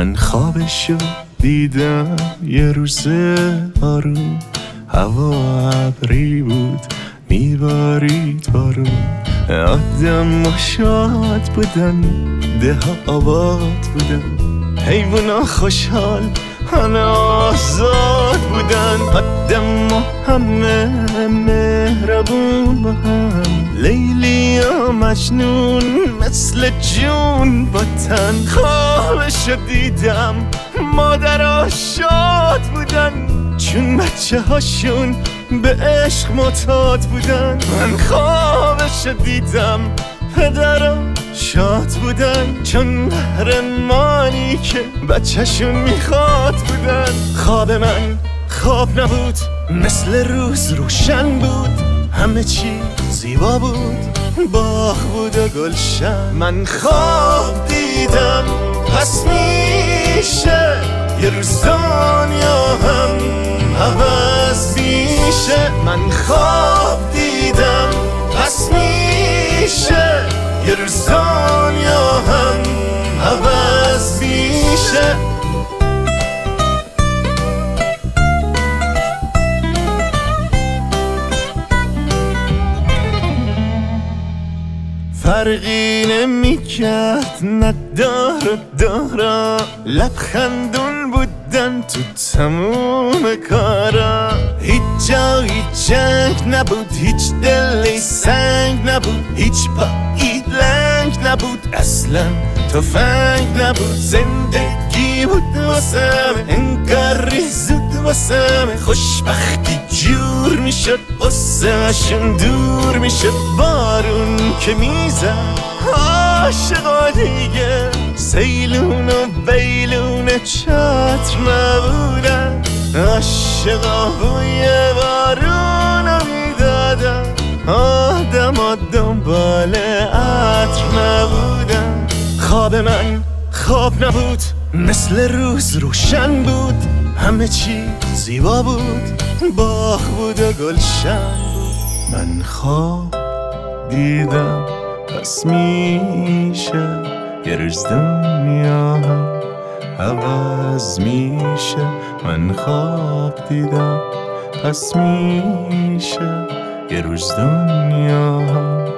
من خوابشو دیدم یه روز آروم، هوا ابری بود میبارید بارون، آدم شاد بودن، ده ها آباد بودن، حیونا خوشحال همه آزاد بودن، آدم همه مهربون با هم، لیلی و مجنون مثل جون با تن. خوابشو دیدم مادرها شاد بودن، چون بچه هاشون به عشق معتاد بودن. من خوابشو دیدم پدرها شاد بودن، چون قهرمانی که بچه‌شون میخواد بودن. خواب من خواب نبود، مثل روز روشن بود، همه چی زیبا بود، باغ بود و گلشن. من خواب دیدم پس میشه یه روز دنیا هم عوض میشه. من خواب دیدم پس میشه یه روز دنیا هم عوض میشه. فرقی نمیکرد ندار و دارا، لبخندون بودن تو تموم کارا. هیچ جایی جنگ نبود، هیچ دلی سنگ نبود، هیچ پایی لنگ نبود، اصلا تفنگ نبود. زندگی بود واسم انگاری زود واسم، خوشبختی جور میشد قصه‌شون دور میشد. بارون که میزد عاشقا دیگه، سیلون و بیلون چتر نبودن، عاشقا بوی بارونو میدادن، آدما دنبال عطر نبودن. خواب من خواب نبود، مثل روز روشن بود، همه چی زیبا بود، باغ بود و گلشن بود. من خواب دیدم پس میشه یه روز دنیا هم عوض میشه. من خواب دیدم پس میشه یه روز دنیا هم.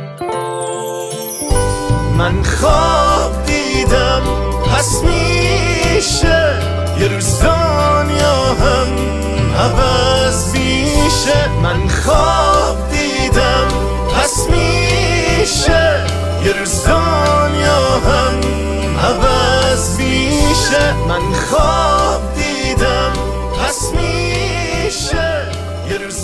من خواب دیدم پس میشه یه روز دنیا هم عوض میشه. من خواب دیدم پس میشه یه روز دنیا هم عوض میشه. من خواب دیدم پس میشه یه روز